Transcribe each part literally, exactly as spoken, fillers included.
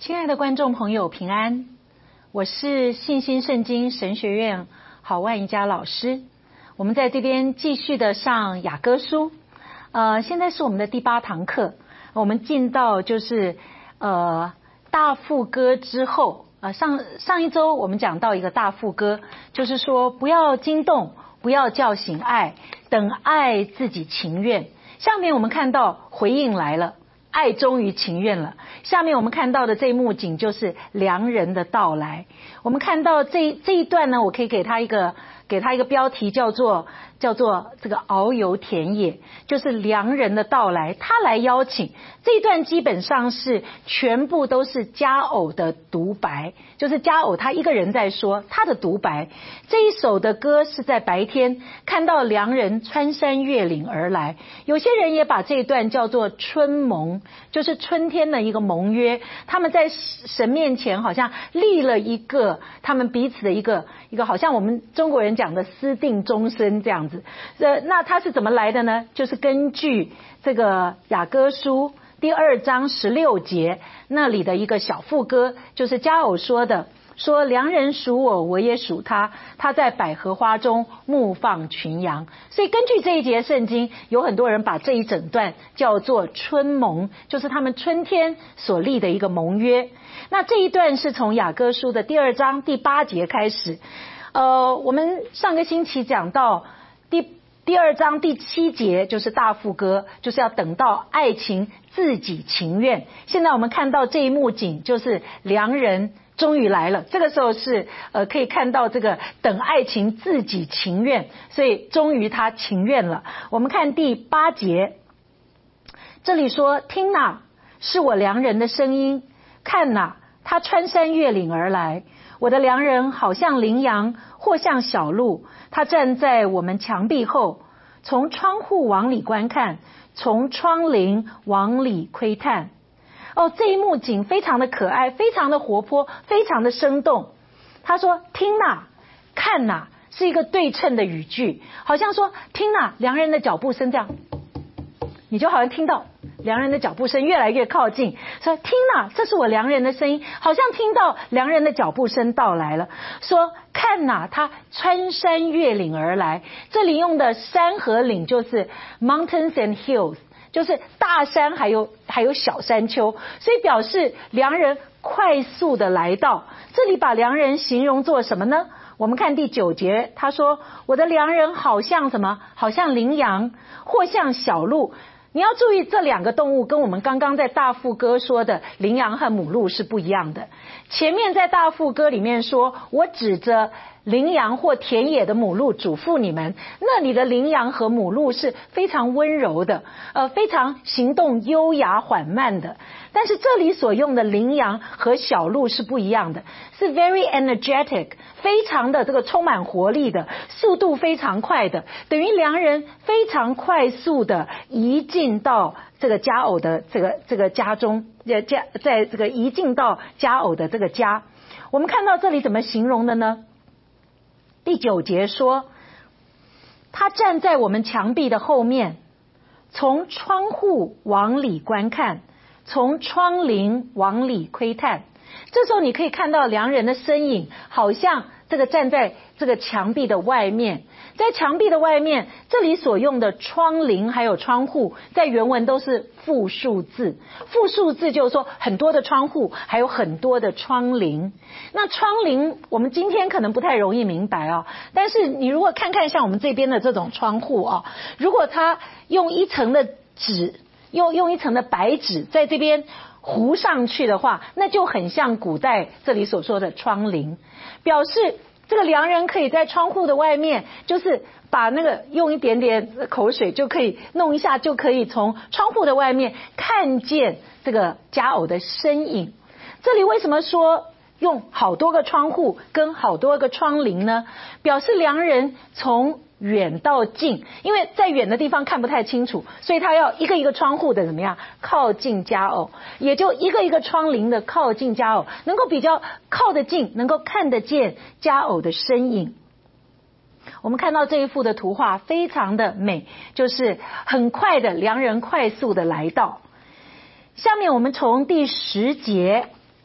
亲爱的观众朋友平安，我是信心圣经神学院郝万一家老师。我们在这边继续的上雅歌书，呃，现在是我们的第八堂课，我们进到就是呃大副歌之后，呃上上一周我们讲到一个大副歌，就是说不要惊动，不要叫醒爱，等爱自己情愿。下面我们看到回应来了。爱终于情愿了。下面我们看到的这一幕景就是良人的到来。我们看到这这一段呢，我可以给他一个给他一个标题，叫做叫做这个遨游田野，就是良人的到来，他来邀请。这一段基本上是全部都是佳偶的独白，就是佳偶他一个人在说他的独白。这一首的歌是在白天看到良人穿山越岭而来，有些人也把这一段叫做春盟，就是春天的一个盟约，他们在神面前好像立了一个他们彼此的一个一个好像我们中国人讲的私定终身这样子。呃，那它是怎么来的呢？就是根据这个雅歌书第二章十六节那里的一个小副歌，就是佳偶说的，说良人属我，我也属他，他在百合花中牧放群羊。所以根据这一节圣经，有很多人把这一整段叫做春盟，就是他们春天所立的一个盟约。那这一段是从雅歌书的第二章第八节开始。呃，我们上个星期讲到第第二章第七节就是大副歌，就是要等到爱情自己情愿。现在我们看到这一幕景，就是良人终于来了。这个时候是呃可以看到这个等爱情自己情愿，所以终于他情愿了。我们看第八节，这里说：听哪，是我良人的声音；看哪，他穿山越岭而来。我的良人好像羚羊，或像小鹿，他站在我们墙壁后，从窗户往里观看，从窗棂往里窥探。哦，这一幕景非常的可爱，非常的活泼，非常的生动。他说：听哪，看哪，是一个对称的语句，好像说听哪，良人的脚步声这样，你就好像听到良人的脚步声越来越靠近，说听哪，这是我良人的声音，好像听到良人的脚步声到来了。说看哪，他穿山越岭而来。这里用的山和岭就是 mountains and hills， 就是大山还有还有小山丘，所以表示良人快速的来到。这里把良人形容做什么呢？我们看第九节，他说我的良人好像什么？好像羚羊，或像小鹿。你要注意，这两个动物跟我们刚刚在大副歌说的羚羊和母鹿是不一样的。前面在大副歌里面说，我指着羚羊或田野的母鹿嘱咐你们，那里的羚羊和母鹿是非常温柔的，呃，非常行动优雅缓慢的。但是这里所用的羚羊和小鹿是不一样的，是 very energetic， 非常的这个充满活力的，速度非常快的，等于良人非常快速的移进到这个佳偶的这个这个家中，家在这个移进到佳偶的这个家。我们看到这里怎么形容的呢？第九节说，他站在我们墙壁的后面，从窗户往里观看，从窗棂往里窥探。这时候你可以看到良人的身影，好像这个站在这个墙壁的外面。在墙壁的外面，这里所用的窗棂还有窗户，在原文都是复数字。复数字就是说很多的窗户，还有很多的窗棂。那窗棂我们今天可能不太容易明白哦，但是你如果看看像我们这边的这种窗户哦，如果它用一层的纸，用用一层的白纸在这边糊上去的话，那就很像古代这里所说的窗棂，表示这个良人可以在窗户的外面，就是把那个用一点点口水就可以弄一下，就可以从窗户的外面看见这个佳偶的身影。这里为什么说用好多个窗户跟好多个窗棂呢？表示良人从远到近，因为在远的地方看不太清楚，所以他要一个一个窗户的怎么样靠近佳偶，也就一个一个窗棂的靠近佳偶，能够比较靠得近，能够看得见佳偶的身影。我们看到这一幅的图画非常的美，就是很快的良人快速的来到。下面我们从第十节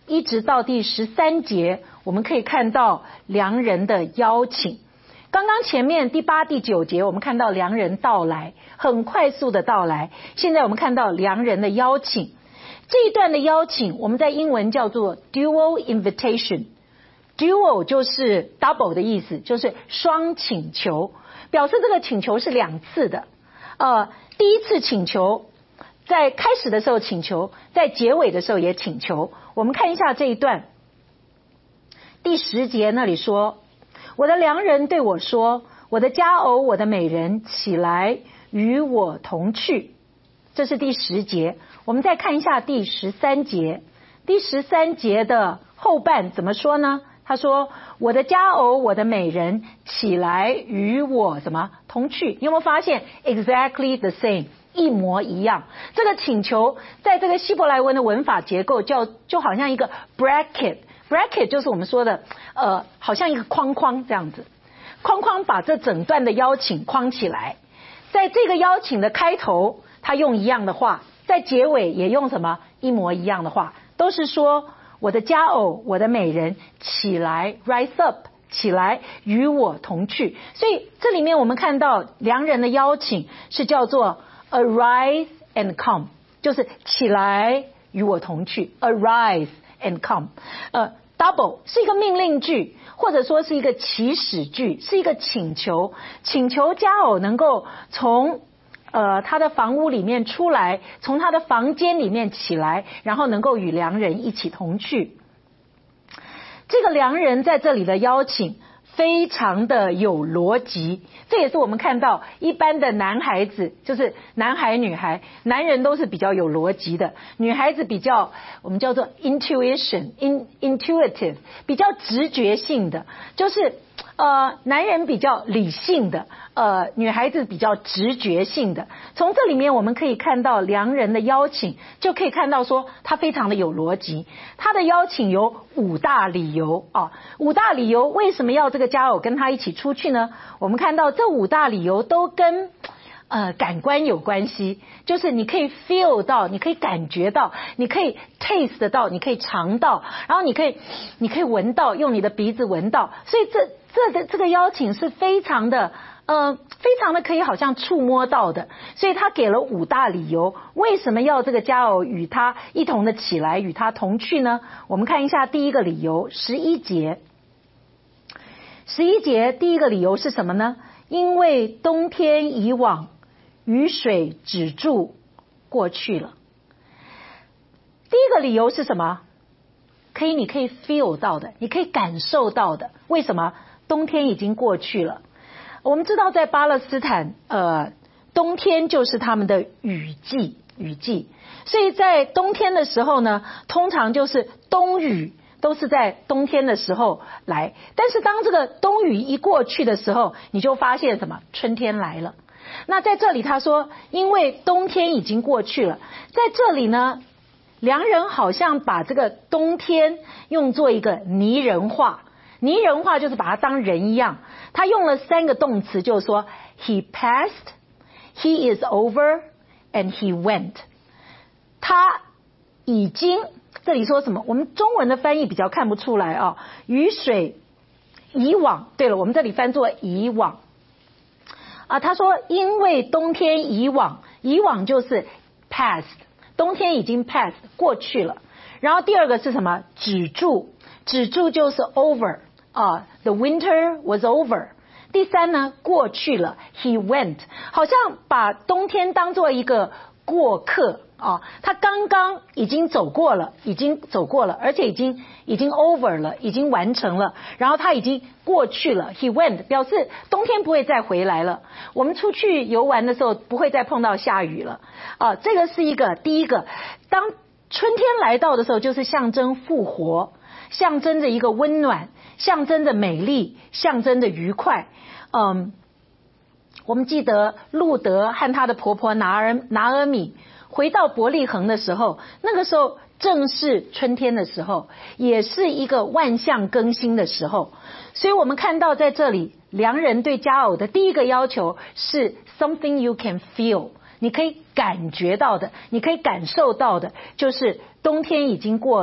一直到第十三节，我们可以看到良人的邀请。刚刚前面第八、第九节，我们看到良人到来，很快速的到来。现在我们看到良人的邀请，这一段的邀请，我们在英文叫做 dual invitation。dual 就是 double 的意思，就是双请求，表示这个请求是两次的。呃，第一次请求，在开始的时候请求，在结尾的时候也请求。我们看一下这一段，第十节那里说，我的良人对我说，我的佳偶，我的美人，起来与我同去。这是第十节。我们再看一下第十三节，第十三节的后半怎么说呢？他说，我的佳偶，我的美人，起来与我什么同去。你有没有发现 exactly the same， 一模一样。这个请求在这个希伯来文的文法结构叫就好像一个 bracket， bracket 就是我们说的呃，好像一个框框这样子，框框把这整段的邀请框起来。在这个邀请的开头他用一样的话，在结尾也用什么一模一样的话，都是说我的佳偶，我的美人，起来 rise up， 起来与我同去。所以这里面我们看到良人的邀请是叫做 arise and come， 就是起来与我同去 arise and come。 呃 double 是一个命令句，或者说是一个祈使句，是一个请求，请求佳偶能够从呃，他的房屋里面出来，从他的房间里面起来，然后能够与良人一起同去。这个良人在这里的邀请非常的有逻辑，这也是我们看到一般的男孩子，就是男孩女孩，男人都是比较有逻辑的，女孩子比较我们叫做 intuition in, intuitive， 比较直觉性的，就是呃，男人比较理性的，呃，女孩子比较直觉性的。从这里面我们可以看到良人的邀请，就可以看到说他非常的有逻辑。他的邀请有五大理由啊，五大理由为什么要这个佳偶跟他一起出去呢？我们看到这五大理由都跟呃感官有关系，就是你可以 feel 到，你可以感觉到，你可以 taste 得到，你可以尝到，然后你可以你可以闻到，用你的鼻子闻到，所以这这个这个邀请是非常的呃非常的可以好像触摸到的。所以他给了五大理由，为什么要这个佳偶与他一同的起来与他同去呢？我们看一下第一个理由，十一节。十一节第一个理由是什么呢？因为冬天已往，雨水止住过去了。第一个理由是什么？可以你可以 feel 到的，你可以感受到的。为什么？冬天已经过去了。我们知道在巴勒斯坦呃，冬天就是他们的雨季雨季，所以在冬天的时候呢，通常就是冬雨都是在冬天的时候来。但是当这个冬雨一过去的时候，你就发现什么？春天来了。那在这里他说因为冬天已经过去了，在这里呢良人好像把这个冬天用作一个拟人化，拟人化就是把它当人一样。他用了三个动词，就是说 he passed， he is over and he went。 他已经，这里说什么？我们中文的翻译比较看不出来啊。雨水以往，对了，我们这里翻作以往啊。他说因为冬天以往，以往就是 past， 冬天已经 past 过去了。然后第二个是什么？止住，止住就是 over 啊 ，the winter was over。第三呢，过去了 ，he went， 好像把冬天当作一个过客啊，他刚刚已经走过了，已经走过了，而且已经已经 over 了，已经完成了，然后他已经过去了 ，he went， 表示冬天不会再回来了。我们出去游玩的时候不会再碰到下雨了啊，这个是一个第一个。当春天来到的时候，就是象征复活，象征着一个温暖，象征着美丽，象征着愉快。嗯，我们记得路德和她的婆婆拿尔拿尔米回到伯利恒的时候，那个时候正是春天的时候，也是一个万象更新的时候。所以我们看到在这里良人对佳偶的第一个要求是 something you can feel， 你可以感觉到的，你可以感受到的，就是冬天已经过了，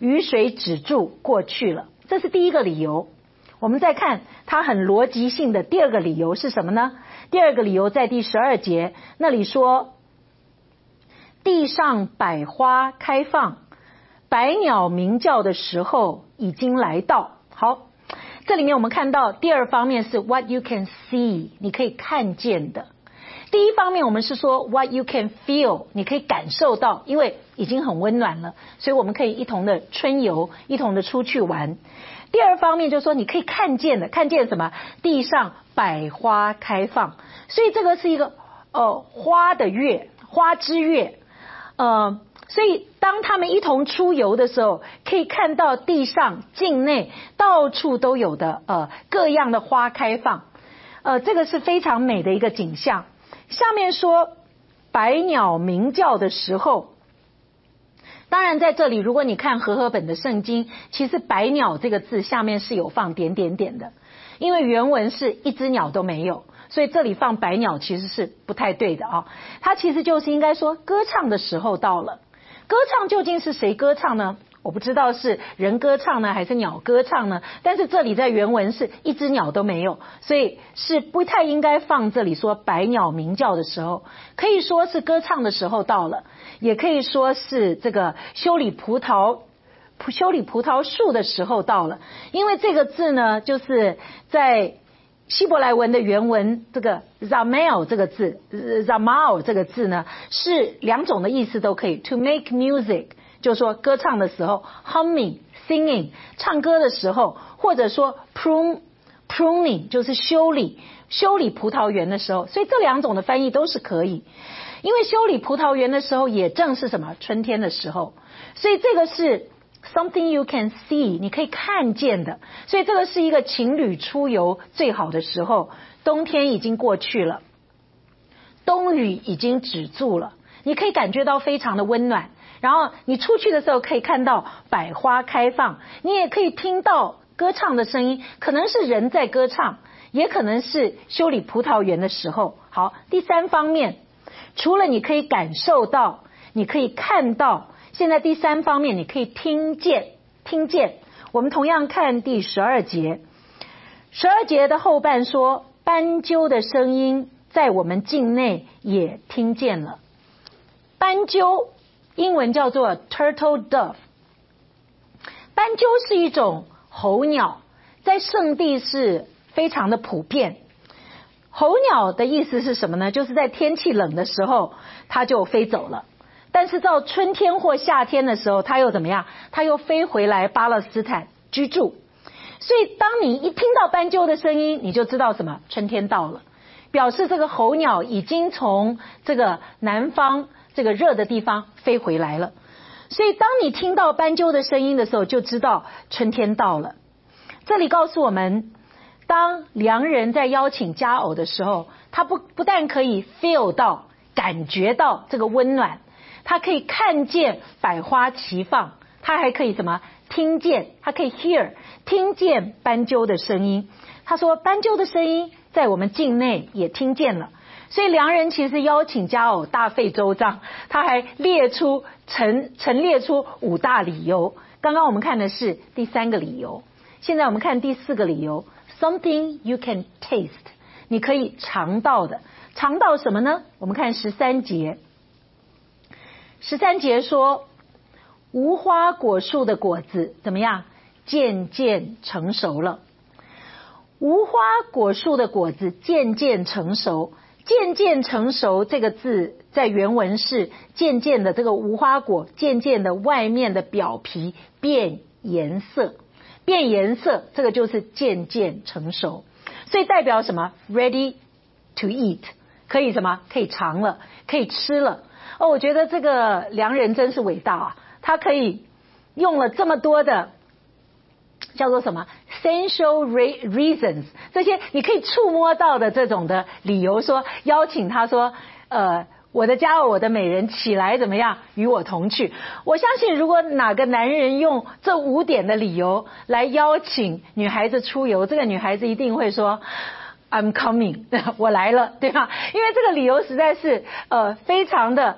雨水止住过去了。这是第一个理由。我们再看它很逻辑性的第二个理由是什么呢？第二个理由在第十二节那里说，地上百花开放，百鸟鸣叫的时候已经来到。好，这里面我们看到第二方面是 what you can see， 你可以看见的。第一方面我们是说 what you can feel， 你可以感受到，因为已经很温暖了，所以我们可以一同的春游，一同的出去玩。第二方面就是说你可以看见的，看见什么？地上百花开放，所以这个是一个呃花的月，花之月。呃所以当他们一同出游的时候，可以看到地上境内到处都有的呃各样的花开放，呃这个是非常美的一个景象。下面说百鸟鸣叫的时候，当然在这里如果你看和合本的圣经，其实百鸟这个字下面是有放点点点的，因为原文是一只鸟都没有，所以这里放百鸟其实是不太对的啊。它其实就是应该说歌唱的时候到了。歌唱究竟是谁歌唱呢？我不知道是人歌唱呢还是鸟歌唱呢，但是这里在原文是一只鸟都没有，所以是不太应该放这里说百鸟鸣叫的时候。可以说是歌唱的时候到了，也可以说是这个修理葡萄修理葡萄树的时候到了，因为这个字呢就是在希伯来文的原文，这个 zamel 这个字 zamal 这个字呢是两种的意思都可以。 to make music 就是说歌唱的时候， humming singing 唱歌的时候，或者说 prune pruning 就是修理修理葡萄园的时候，所以这两种的翻译都是可以。因为修理葡萄园的时候也正是什么春天的时候，所以这个是something you can see， 你可以看见的，所以这个是一个情侣出游最好的时候。冬天已经过去了，冬雨已经止住了，你可以感觉到非常的温暖，然后你出去的时候可以看到百花开放，你也可以听到歌唱的声音，可能是人在歌唱，也可能是修理葡萄园的时候。好，第三方面，除了你可以感受到，你可以看到，现在第三方面你可以听见听见。我们同样看第十二节，十二节的后半说，斑鸠的声音在我们境内也听见了。斑鸠英文叫做 turtle dove， 斑鸠是一种候鸟，在圣地是非常的普遍。候鸟的意思是什么呢？就是在天气冷的时候它就飞走了，但是到春天或夏天的时候它又怎么样？它又飞回来巴勒斯坦居住。所以当你一听到斑鸠的声音，你就知道什么？春天到了，表示这个候鸟已经从这个南方这个热的地方飞回来了。所以当你听到斑鸠的声音的时候，就知道春天到了。这里告诉我们，当良人在邀请佳偶的时候，他不不但可以 feel 到感觉到这个温暖，他可以看见百花齐放，他还可以什么？听见，他可以 hear 听见斑鸠的声音。他说斑鸠的声音在我们境内也听见了。所以良人其实邀请佳偶大费周章，他还列出陈陈列出五大理由。刚刚我们看的是第三个理由，现在我们看第四个理由， something you can taste， 你可以尝到的。尝到什么呢？我们看十三节，十三节说，无花果树的果子怎么样？渐渐成熟了。无花果树的果子渐渐成熟，渐渐成熟这个字在原文是渐渐的，这个无花果渐渐的外面的表皮变颜色，变颜色，这个就是渐渐成熟。所以代表什么？ ready to eat， 可以什么？可以尝了，可以吃了。哦，我觉得这个良人真是伟大啊，他可以用了这么多的叫做什么 sensual reasons， 这些你可以触摸到的这种的理由，说邀请他说呃，我的佳偶，我的美人，起来怎么样与我同去。我相信如果哪个男人用这五点的理由来邀请女孩子出游，这个女孩子一定会说 I'm coming， 我来了，对吧？因为这个理由实在是呃非常的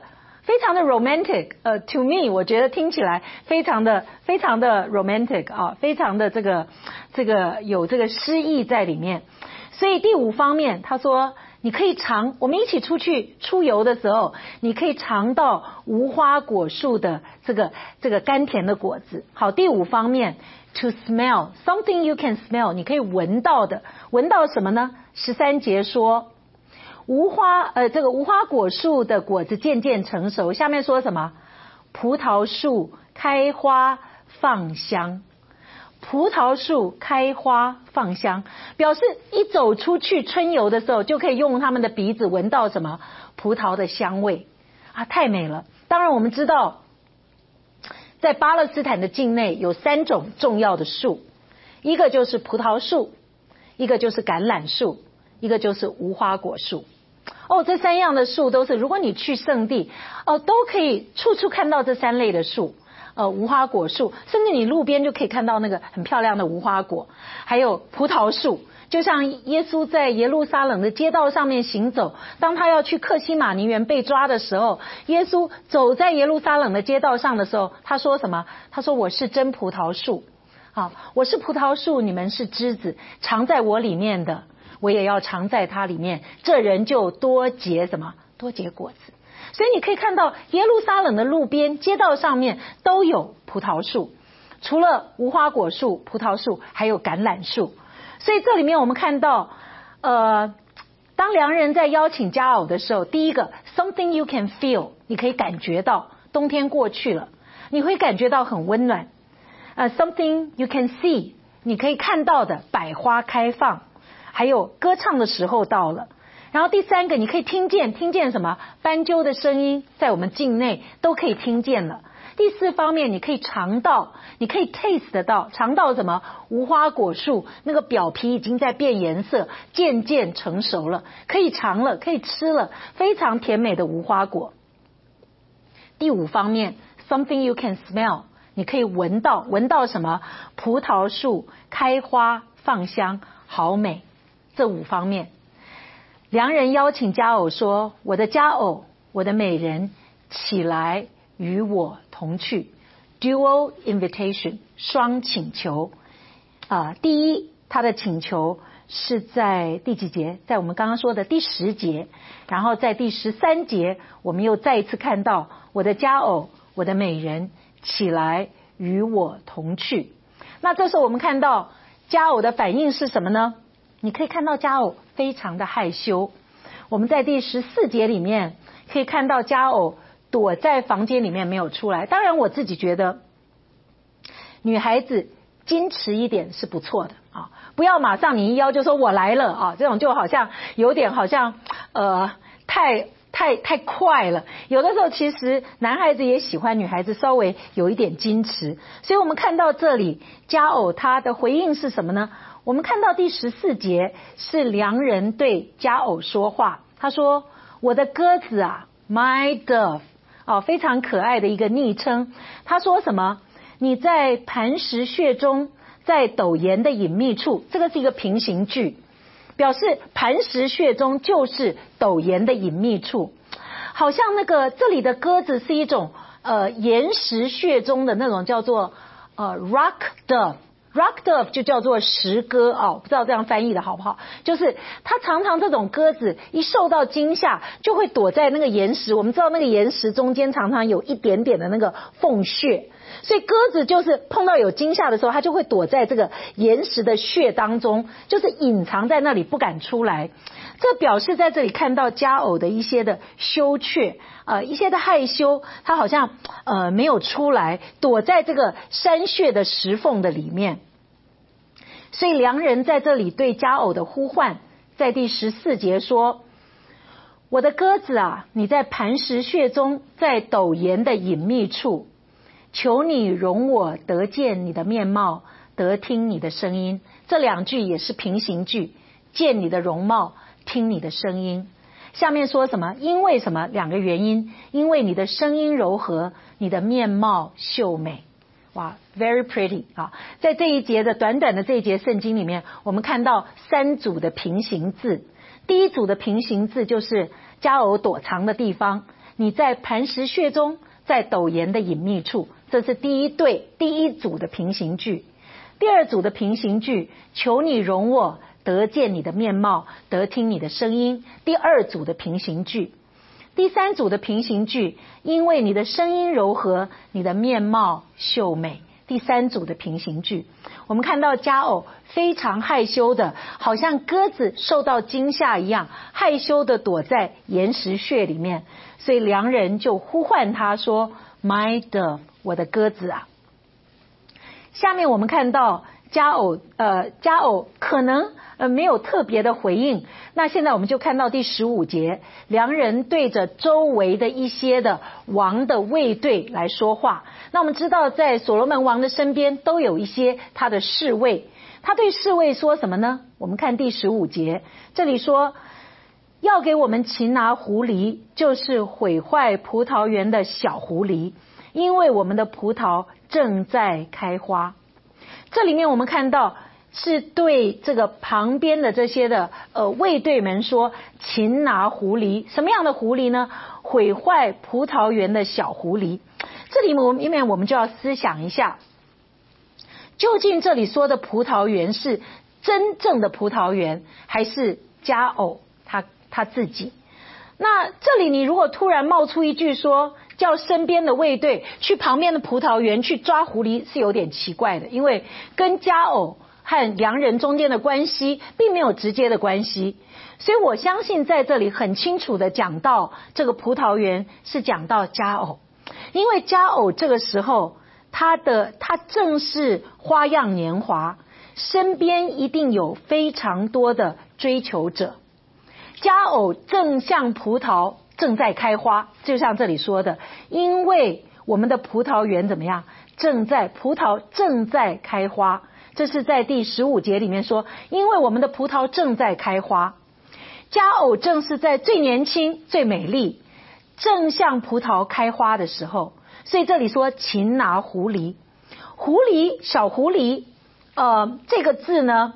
非常的 romantic， 呃 to me 我觉得听起来非常的非常的 romantic 啊，非常的这个这个有这个诗意在里面。所以第五方面他说你可以尝，我们一起出去出游的时候，你可以尝到无花果树的这个这个甘甜的果子。好，第五方面 to smell something you can smell， 你可以闻到的，闻到什么呢？十三节说无花呃，这个无花果树的果子渐渐成熟。下面说什么？葡萄树开花放香。葡萄树开花放香，表示一走出去春游的时候，就可以用他们的鼻子闻到什么？葡萄的香味啊，太美了。当然我们知道，在巴勒斯坦的境内有三种重要的树，一个就是葡萄树，一个就是橄榄树，一个就是无花果树。哦，这三样的树都是，如果你去圣地，哦，都可以处处看到这三类的树。呃，无花果树，甚至你路边就可以看到那个很漂亮的无花果，还有葡萄树。就像耶稣在耶路撒冷的街道上面行走，当他要去客西马尼园被抓的时候，耶稣走在耶路撒冷的街道上的时候，他说什么？他说我是真葡萄树，好，我是葡萄树，你们是枝子，藏在我里面的，我也要藏在它里面，这人就多结什么？多结果子。所以你可以看到耶路撒冷的路边街道上面都有葡萄树，除了无花果树、葡萄树，还有橄榄树。所以这里面我们看到呃，当良人在邀请佳偶的时候，第一个 something you can feel， 你可以感觉到冬天过去了，你会感觉到很温暖。呃 something you can see， 你可以看到的百花开放，还有歌唱的时候到了。然后第三个，你可以听见，听见什么？斑鸠的声音在我们境内都可以听见了。第四方面，你可以尝到，你可以 taste 得到，尝到什么？无花果树那个表皮已经在变颜色，渐渐成熟了，可以尝了，可以吃了，非常甜美的无花果。第五方面 something you can smell， 你可以闻到，闻到什么？葡萄树开花放香，好美。这五方面，良人邀请佳偶说，我的佳偶，我的美人，起来与我同去。 Dual invitation， 双请求、呃、第一，他的请求是在第几节？在我们刚刚说的第十节。然后在第十三节，我们又再一次看到我的佳偶，我的美人，起来与我同去。那这时候我们看到佳偶的反应是什么呢？你可以看到佳偶非常的害羞。我们在第十四节里面可以看到佳偶躲在房间里面没有出来。当然我自己觉得女孩子矜持一点是不错的啊，不要马上你一邀就说我来了啊，这种就好像有点好像呃太太太快了。有的时候其实男孩子也喜欢女孩子稍微有一点矜持。所以我们看到这里佳偶他的回应是什么呢？我们看到第十四节是良人对佳偶说话，他说我的鸽子啊 my dove， 哦，非常可爱的一个昵称。他说什么？你在磐石穴中，在陡岩的隐秘处。这个是一个平行句，表示磐石穴中就是陡岩的隐秘处。好像那个这里的鸽子是一种呃岩石穴中的那种叫做呃 rock dove。Rock dove 就叫做石鸽哦，不知道这样翻译的好不好？就是它常常这种鸽子一受到惊吓，就会躲在那个岩石。我们知道那个岩石中间常常有一点点的那个缝穴，所以鸽子就是碰到有惊吓的时候，它就会躲在这个岩石的穴当中，就是隐藏在那里不敢出来。这表示在这里看到佳偶的一些的羞怯，呃，一些的害羞，他好像呃没有出来，躲在这个山穴的石缝的里面。所以良人在这里对佳偶的呼唤，在第十四节说，我的鸽子啊，你在磐石穴中，在陡岩的隐秘处，求你容我得见你的面貌，得听你的声音。这两句也是平行句，见你的容貌，听你的声音。下面说什么？因为什么？两个原因，因为你的声音柔和，你的面貌秀美。哇 very pretty 啊！在这一节的短短的这一节圣经里面，我们看到三组的平行字。第一组的平行字就是佳偶躲藏的地方， 你在磐石穴中，在陡岩的隐秘处。这是第一对第一组的平行句。第二组的平行句，求你容我得见你的面貌，得听你的声音。第二组的平行句。第三组的平行句，因为你的声音柔和，你的面貌秀美。第三组的平行句，我们看到佳偶非常害羞的，好像鸽子受到惊吓一样，害羞的躲在岩石穴里面，所以良人就呼唤他说 My dove， 我的鸽子啊。下面我们看到佳偶呃，佳偶可能呃没有特别的回应。那现在我们就看到第十五节，良人对着周围的一些的王的卫队来说话。那我们知道在所罗门王的身边都有一些他的侍卫，他对侍卫说什么呢？我们看第十五节，这里说要给我们擒拿狐狸，就是毁坏葡萄园的小狐狸，因为我们的葡萄正在开花。这里面我们看到是对这个旁边的这些的呃卫队们说擒拿狐狸，什么样的狐狸呢？毁坏葡萄园的小狐狸。这里我们因为我们就要思想一下，究竟这里说的葡萄园是真正的葡萄园，还是佳偶他他自己？那这里你如果突然冒出一句说叫身边的卫队去旁边的葡萄园去抓狐狸，是有点奇怪的，因为跟佳偶和良人中间的关系并没有直接的关系。所以我相信在这里很清楚的讲到这个葡萄园是讲到佳偶，因为佳偶这个时候他的他正是花样年华，身边一定有非常多的追求者。佳偶正像葡萄正在开花，就像这里说的，因为我们的葡萄园怎么样？正在葡萄正在开花。这是在第十五节里面说，因为我们的葡萄正在开花。佳偶正是在最年轻最美丽，正像葡萄开花的时候，所以这里说擒拿狐狸。狐狸小狐狸呃，这个字呢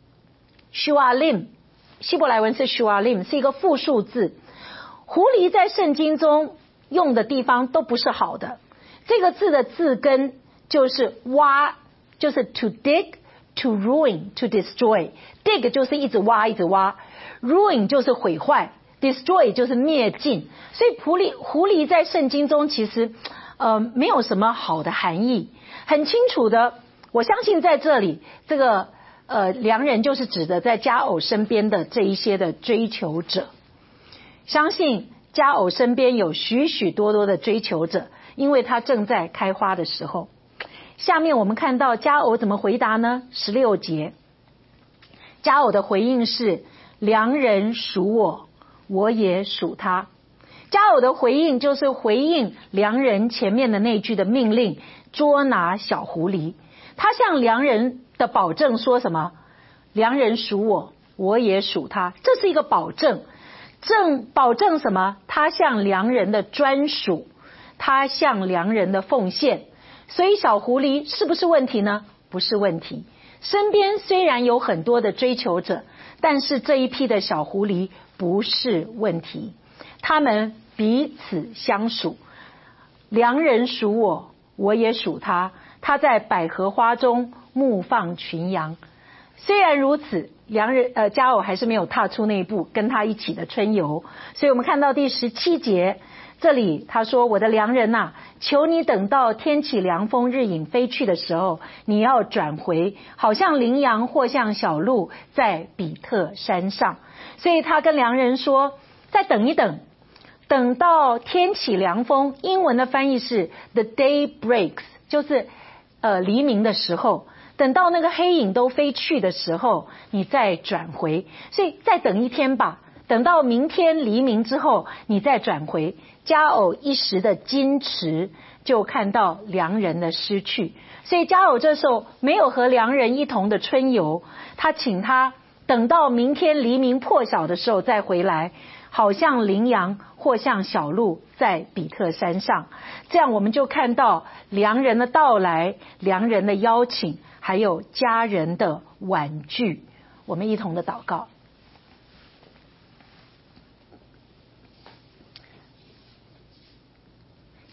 shualim 希伯来文是 shualim， 是一个复数字。狐狸在圣经中用的地方都不是好的，这个字的字根就是挖，就是 to dig to ruin to destroy。 dig 就是一直挖一直挖， ruin 就是毁坏， destroy 就是灭尽。所以狐狸狐狸在圣经中其实呃没有什么好的含义，很清楚的。我相信在这里这个呃良人就是指的在佳偶身边的这一些的追求者。相信佳偶身边有许许多多的追求者，因为他正在开花的时候。下面我们看到佳偶怎么回答呢？十六节，佳偶的回应是良人属我，我也属他。佳偶的回应就是回应良人前面的那句的命令，捉拿小狐狸。他向良人的保证说什么？良人属我，我也属他。这是一个保证，证保证什么？他向良人的专属，他向良人的奉献。所以小狐狸是不是问题呢？不是问题。身边虽然有很多的追求者，但是这一批的小狐狸不是问题，他们彼此相属。良人属我，我也属他。他在百合花中牧放群羊。虽然如此，良人呃佳偶还是没有踏出那一步，跟他一起的春游。所以我们看到第十七节，这里他说：我的良人啊，求你等到天起凉风，日影飞去的时候，你要转回，好像羚羊或像小鹿在比特山上。所以他跟良人说，再等一等，等到天起凉风。英文的翻译是 the day breaks， 就是呃黎明的时候，等到那个黑影都飞去的时候，你再转回。所以再等一天吧，等到明天黎明之后你再转回。佳偶一时的矜持，就看到良人的失去。所以佳偶这时候没有和良人一同的春游，他请他等到明天黎明破晓的时候再回来，好像羚羊或像小鹿在比特山上。这样我们就看到良人的到来，良人的邀请，还有家人的婉拒。我们一同的祷告。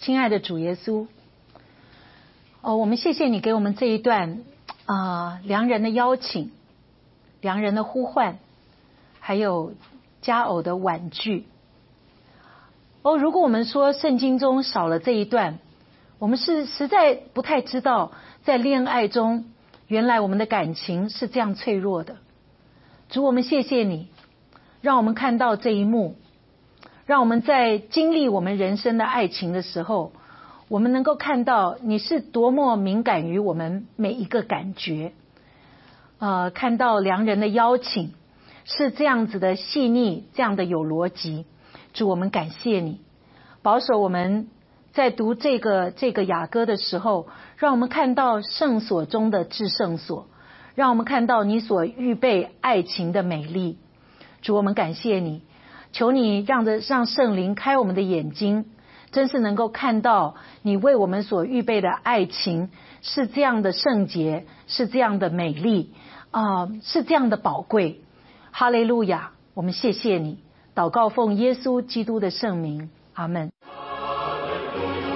亲爱的主耶稣，哦，我们谢谢你给我们这一段啊、呃、良人的邀请，良人的呼唤，还有佳偶的婉拒。哦，如果我们说圣经中少了这一段，我们是实在不太知道在恋爱中原来我们的感情是这样脆弱的。主，我们谢谢你让我们看到这一幕，让我们在经历我们人生的爱情的时候，我们能够看到你是多么敏感于我们每一个感觉。呃，看到良人的邀请是这样子的细腻，这样的有逻辑。主，我们感谢你保守我们在读这个这个雅歌的时候，让我们看到圣所中的至圣所，让我们看到你所预备爱情的美丽。主，我们感谢你，求你让着让圣灵开我们的眼睛，真是能够看到你为我们所预备的爱情是这样的圣洁，是这样的美丽啊、呃，是这样的宝贵。哈利路亚，我们谢谢你，祷告奉耶稣基督的圣名，阿们。 哈利路亚。